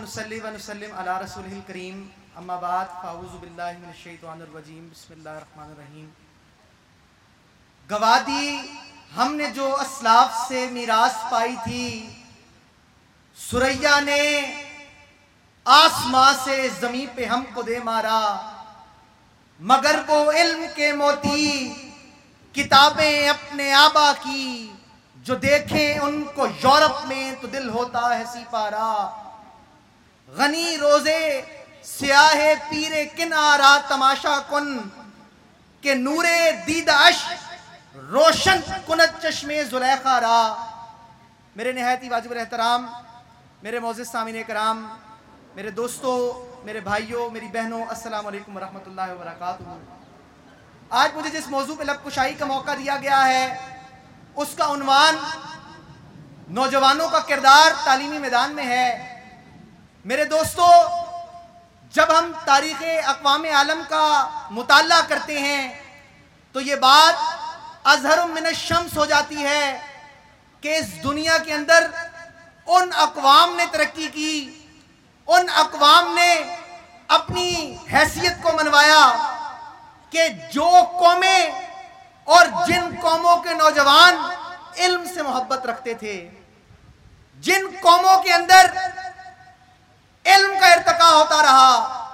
ونصلی ونسلم علی رسولہ الکریم اما بعد فاعوذ باللہ من الشیطان الرجیم بسم اللہ الرحمن الرحیم۔ گواہ دی ہم نے جو اسلاف سے میراث پائی تھی، ثریا نے آسماں سے زمین پہ ہم کو دے مارا، مگر وہ علم کے موتی کتابیں اپنے آبا کی، جو دیکھیں ان کو یورپ میں تو دل ہوتا ہے سی پارا۔ غنی روزے سیاہ پیر کنارا تماشا کن، کہ نور دید اش روشن کنت چشم زلیخا را۔ میرے نہایت ہی واجب الاحترام میرے معزز سامعین کرام، میرے دوستوں، میرے بھائیوں، میری بہنوں، السلام علیکم ورحمۃ اللہ وبرکاتہ۔ آج مجھے جس موضوع پہ لب کشائی کا موقع دیا گیا ہے، اس کا عنوان نوجوانوں کا کردار تعلیمی میدان میں ہے۔ میرے دوستو، جب ہم تاریخ اقوام عالم کا مطالعہ کرتے ہیں تو یہ بات اظہر من الشمس ہو جاتی ہے کہ اس دنیا کے اندر ان اقوام نے ترقی کی، ان اقوام نے اپنی حیثیت کو منوایا کہ جو قومیں اور جن قوموں کے نوجوان علم سے محبت رکھتے تھے، جن قوموں کے اندر علم کا ارتقاء ہوتا رہا،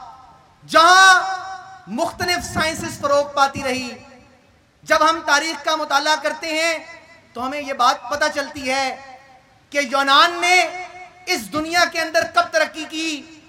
جہاں مختلف سائنسز فروغ پاتی رہی، جب ہم تاریخ کا مطالعہ کرتے ہیں تو ہمیں یہ بات پتہ چلتی ہے کہ یونان نے اس دنیا کے اندر کب ترقی کی،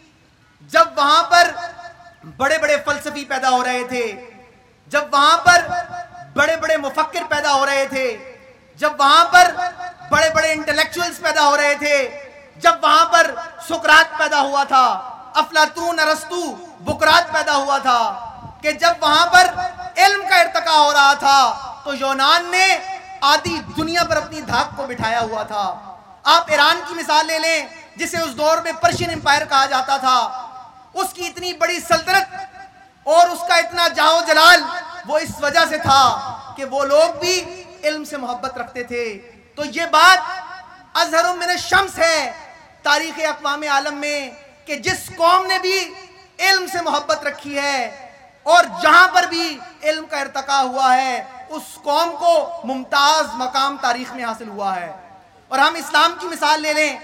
جب وہاں پر بڑے بڑے فلسفی پیدا ہو رہے تھے، جب وہاں پر بڑے بڑے مفکر پیدا ہو رہے تھے، جب وہاں پر بڑے بڑے انٹلیکچوئلز پیدا ہو رہے تھے، جب وہاں پر سقراط پیدا ہوا تھا، افلاطون، ارسطو، بقراط پیدا ہوا تھا، کہ جب وہاں پر علم کا ارتقاء ہو رہا تھا تو یونان نے آدھی دنیا پر اپنی دھاک کو بٹھایا ہوا تھا۔ آپ ایران کی مثال لے لیں، جسے اس دور میں پرشین امپائر کہا جاتا تھا، اس کی اتنی بڑی سلطنت اور اس کا اتنا جاہ و جلال وہ اس وجہ سے تھا کہ وہ لوگ بھی علم سے محبت رکھتے تھے۔ تو یہ بات اظہر من الشمس ہے تاریخ اقوام عالم میں کہ جس قوم نے بھی علم سے محبت رکھی ہے اور جہاں پر بھی علم کا ارتقاء ہوا ہے، اس قوم کو ممتاز مقام تاریخ میں حاصل ہوا ہے۔ اور ہم اسلام کی مثال لے لیں،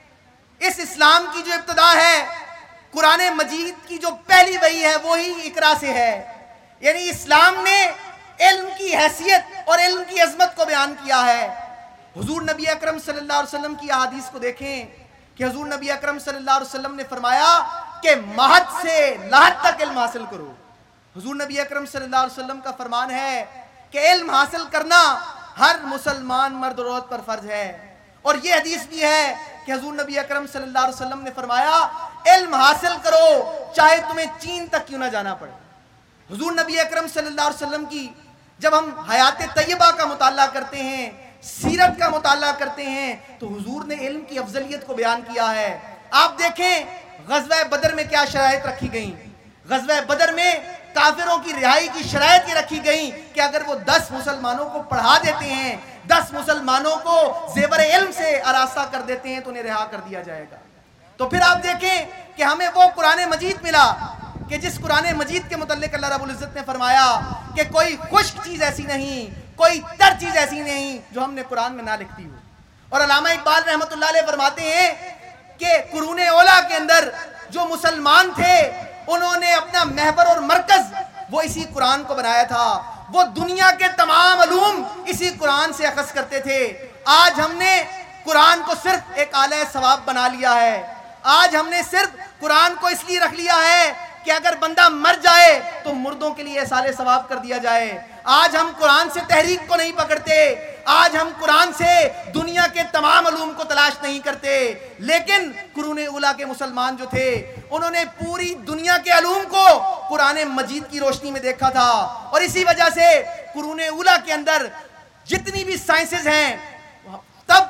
اس اسلام کی جو ابتدا ہے، قرآن مجید کی جو پہلی وحی ہے وہی اقرا سے ہے، یعنی اسلام نے علم کی حیثیت اور علم کی عظمت کو بیان کیا ہے۔ حضور نبی اکرم صلی اللہ علیہ وسلم کی احادیث کو دیکھیں کہ حضور نبی اکرم صلی اللہ علیہ وسلم نے فرمایا کہ مہد سے لحد تک علم حاصل کرو۔ حضور نبی اکرم صلی اللہ علیہ وسلم کا فرمان ہے کہ علم حاصل کرنا ہر مسلمان مرد و عورت پر فرض ہے۔ اور یہ حدیث بھی ہے کہ حضور نبی اکرم صلی اللہ علیہ وسلم نے فرمایا علم حاصل کرو چاہے تمہیں چین تک کیوں نہ جانا پڑے۔ حضور نبی اکرم صلی اللہ علیہ وسلم کی جب ہم حیات طیبہ کا مطالعہ کرتے ہیں، سیرت کا مطالعہ کرتے ہیں، تو حضور نے علم کی افضلیت کو بیان کیا ہے۔ آپ دیکھیں غزوہ بدر میں کیا شرائط رکھی گئیں۔ غزوہ بدر میں کافروں کی رہائی کی شرائط یہ رکھی گئیں کہ اگر وہ 10 مسلمانوں کو پڑھا دیتے ہیں، 10 مسلمانوں کو زیور علم سے آراستہ کر دیتے ہیں تو انہیں رہا کر دیا جائے گا۔ تو پھر آپ دیکھیں کہ ہمیں وہ قرآن مجید ملا کہ جس قرآن مجید کے متعلق اللہ رب العزت نے فرمایا کہ کوئی خشک چیز ایسی نہیں، کوئی تر چیز ایسی نہیں جو ہم نے قرآن میں نہ لکھتی ہو۔ اور علامہ اقبال رحمۃ اللہ علیہ فرماتے ہیں کہ قرون اولیٰ کے اندر جو مسلمان تھے انہوں نے اپنا محور اور مرکز وہ اسی قرآن کو بنایا تھا، وہ دنیا کے تمام علوم اسی قرآن سے اخذ کرتے تھے۔ آج ہم نے قرآن کو صرف ایک آلہ ثواب بنا لیا ہے، آج ہم نے صرف قرآن کو اس لیے رکھ لیا ہے کہ اگر بندہ مر جائے تو مردوں کے لیے احسال ثواب کر دیا جائے۔ آج ہم قرآن سے تحریک کو نہیں پکڑتے، آج ہم قرآن سے دنیا کے تمام علوم کو تلاش نہیں کرتے، لیکن قرون اولیٰ کے مسلمان جو تھے انہوں نے پوری دنیا کے علوم کو قرآن مجید کی روشنی میں دیکھا تھا۔ اور اسی وجہ سے قرون اولیٰ کے اندر جتنی بھی سائنسز ہیں، تب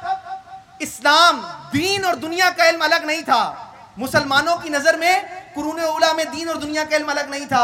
اسلام، دین اور دنیا کا علم الگ نہیں تھا۔ مسلمانوں کی نظر میں قرون اولیٰ میں دین اور دنیا کا علم الگ نہیں تھا۔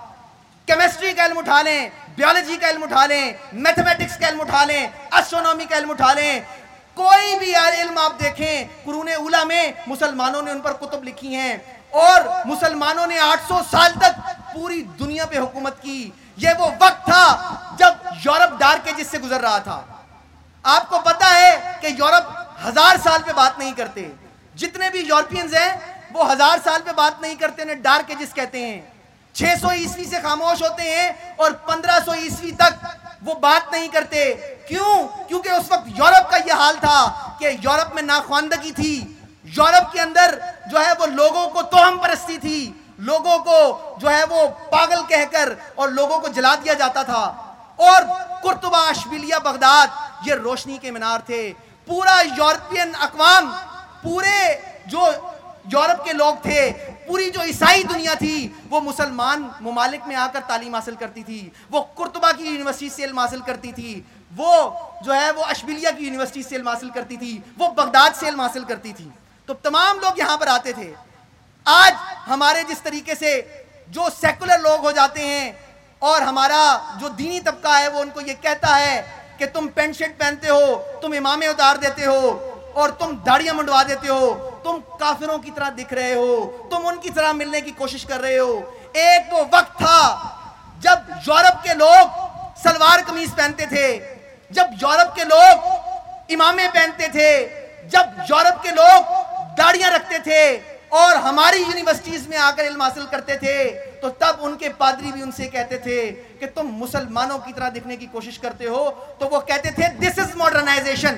کیمسٹری کا علم اٹھا لیں، بیولوجی کا علم اٹھا لیں، میتھمیٹکس کا علم اٹھا لیں، اسٹرونومی کا علم اٹھا لیں، کوئی بھی علم آپ دیکھیں، قرون اولیٰ میں مسلمانوں نے ان پر کتب لکھی ہیں، اور مسلمانوں نے 800 سال تک پوری دنیا پہ حکومت کی۔ یہ وہ وقت تھا جب یورپ ڈارک ایجز سے گزر رہا تھا۔ آپ کو پتا ہے کہ یورپ 1000 سال پہ بات نہیں کرتے، جتنے بھی یورپینز ہیں وہ 1000 سال پہ بات نہیں کرتے، انہیں ڈارک ایجز کہتے ہیں۔ 600 عیسوی سے خاموش ہوتے ہیں اور 1500 عیسوی تک وہ بات نہیں کرتے۔ کیوں؟ کیونکہ اس وقت یورپ کا یہ حال تھا کہ یورپ میں ناخواندگی تھی، یورپ کے اندر جو ہے وہ لوگوں کو توہم پرستی تھی، لوگوں کو جو ہے وہ پاگل کہہ کر اور لوگوں کو جلا دیا جاتا تھا۔ اور قرطبہ، اشبیلیہ، بغداد یہ روشنی کے مینار تھے۔ پورا یورپین اقوام، پورے جو یورپ کے لوگ تھے، پوری جو عیسائی دنیا تھی، وہ مسلمان ممالک میں آ کر تعلیم حاصل کرتی تھی، وہ قرطبہ کی یونیورسٹی سے علم حاصل کرتی تھی، وہ جو ہے وہ اشبیلیہ کی یونیورسٹی سے علم حاصل کرتی تھی، وہ بغداد سے علم حاصل کرتی تھی۔ تو تمام لوگ یہاں پر آتے تھے۔ آج ہمارے جس طریقے سے جو سیکولر لوگ ہو جاتے ہیں اور ہمارا جو دینی طبقہ ہے وہ ان کو یہ کہتا ہے کہ تم پینٹ شرٹ پہنتے ہو، تم امامے اتار دیتے ہو اور تم داڑیاں منڈوا دیتے ہو، تم کافروں کی طرح دکھ رہے ہو، تم ان کی طرح ملنے کی کوشش کر رہے ہو۔ ایک وہ وقت تھا جب یورپ کے لوگ سلوار قمیص پہنتے تھے، جب یورپ کے لوگ امامے پہنتے تھے، جب یورپ کے لوگ داڑیاں رکھتے تھے اور ہماری یونیورسٹیز میں آ کر علم حاصل کرتے تھے، تو تب ان کے پادری بھی ان سے کہتے تھے کہ تم مسلمانوں کی طرح دکھنے کی کوشش کرتے ہو، تو وہ کہتے تھے دس از ماڈرنائزیشن،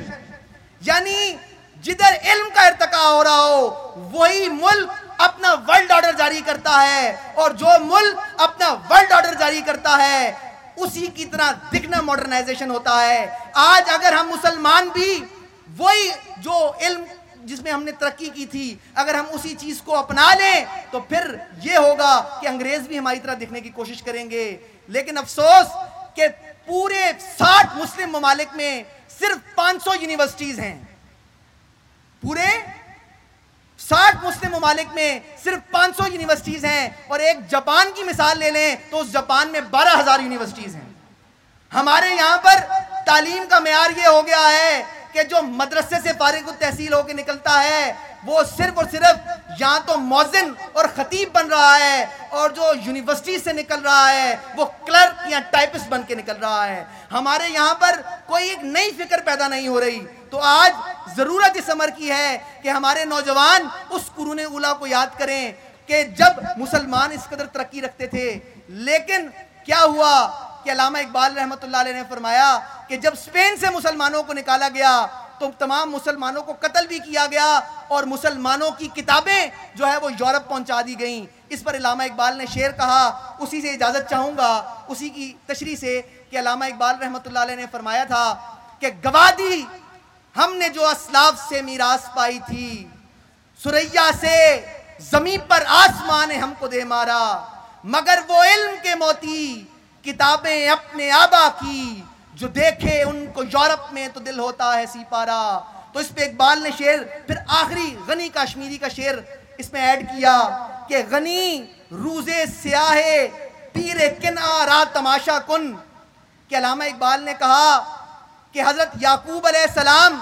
یعنی جدھر علم کا ارتقاء ہو رہا ہو وہی ملک اپنا ورلڈ آرڈر جاری کرتا ہے، اور جو ملک اپنا ورلڈ آرڈر جاری کرتا ہے اسی کی طرح دکھنا ماڈرنائزیشن ہوتا ہے۔ آج اگر ہم مسلمان بھی وہی جو علم جس میں ہم نے ترقی کی تھی اگر ہم اسی چیز کو اپنا لیں تو پھر یہ ہوگا کہ انگریز بھی ہماری طرح دکھنے کی کوشش کریں گے۔ لیکن افسوس کہ پورے 60 مسلم ممالک میں صرف 500 یونیورسٹیز ہیں، پورے 60 مسلم ممالک میں صرف 500 یونیورسٹیز ہیں، اور ایک جاپان کی مثال لے لیں تو اس جاپان میں 12,000 یونیورسٹیز ہیں۔ ہمارے یہاں پر تعلیم کا معیار یہ ہو گیا ہے کہ جو مدرسے سے فارغ التحصیل ہو کے نکلتا ہے وہ صرف اور صرف یہاں تو مؤذن اور خطیب بن رہا ہے، اور جو یونیورسٹی سے نکل رہا ہے وہ کلرک یا ٹائپسٹ بن کے نکل رہا ہے۔ ہمارے یہاں پر کوئی ایک نئی فکر پیدا نہیں ہو رہی۔ تو آج ضرورت اس امر کی ہے کہ ہمارے نوجوان اس قرون اولیٰ کو یاد کریں کہ جب مسلمان اس قدر ترقی رکھتے تھے، لیکن کیا ہوا کہ علامہ اقبال رحمۃ اللہ علیہ نے فرمایا کہ جب اسپین سے مسلمانوں کو نکالا گیا تو تمام مسلمانوں کو قتل بھی کیا گیا اور مسلمانوں کی کتابیں جو ہے وہ یورپ پہنچا دی گئیں۔ اس پر علامہ اقبال نے شعر کہا، اسی سے اجازت چاہوں گا، اسی کی تشریح سے، کہ علامہ اقبال رحمۃ اللہ علیہ نے فرمایا تھا کہ گواہ دی ہم نے جو اسلاف سے میراث پائی تھی، سریا سے زمین پر آسمان ہم کو دے مارا، مگر وہ علم کے موتی کتابیں اپنے آبا کی، جو دیکھے ان کو یورپ میں تو دل ہوتا ہے سی پارا۔ تو اس پہ اقبال نے شعر پھر آخری غنی کاشمیری کا شعر اس میں ایڈ کیا کہ غنی روزے سیاہے پیر کن آرا تماشا کن، کہ علامہ اقبال نے کہا کہ حضرت یعقوب علیہ السلام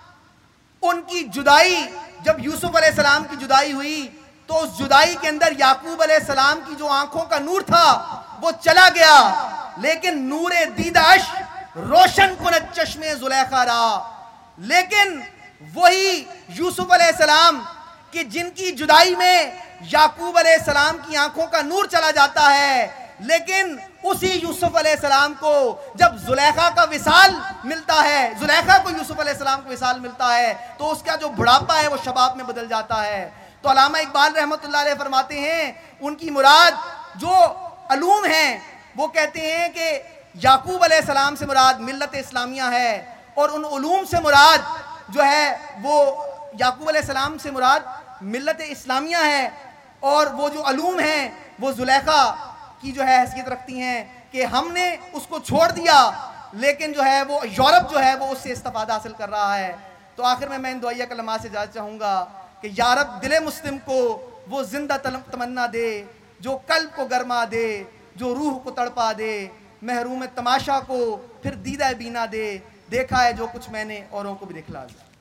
ان کی جدائی، جب یوسف علیہ السلام کی جدائی ہوئی تو اس جدائی کے اندر یعقوب علیہ السلام کی جو آنکھوں کا نور تھا وہ چلا گیا، لیکن نور دیدش روشن کند چشم زلیخا را، لیکن وہی یوسف علیہ السلام کہ جن کی جدائی میں یعقوب علیہ السلام کی آنکھوں کا نور چلا جاتا ہے، لیکن اسی یوسف علیہ السلام کو جب زلیخا کا وصال ملتا ہے، زلیخا کو یوسف علیہ السلام کو وصال ملتا ہے تو اس کا جو بڑھاپا ہے وہ شباب میں بدل جاتا ہے۔ تو علامہ اقبال رحمۃ اللہ علیہ فرماتے ہیں ان کی مراد جو علوم ہیں، وہ کہتے ہیں کہ یعقوب علیہ السلام سے مراد ملت اسلامیہ ہے، اور ان علوم سے مراد جو ہے وہ یعقوب علیہ السلام سے مراد ملت اسلامیہ ہے، اور وہ جو علوم ہیں وہ زلیخا کی جو ہے حیثیت رکھتی ہیں کہ ہم نے اس کو چھوڑ دیا، لیکن جو ہے وہ یورپ جو ہے وہ اس سے استفادہ حاصل کر رہا ہے۔ تو آخر میں ان دعائیہ کلمات سے اجازت چاہوں گا کہ یا رب دل مسلم کو وہ زندہ تمنا دے جو قلب کو گرما دے، جو روح کو تڑپا دے، محروم تماشا کو پھر دیدہ بینا دے، دیکھا ہے جو کچھ میں نے اوروں کو بھی دکھلا دیا۔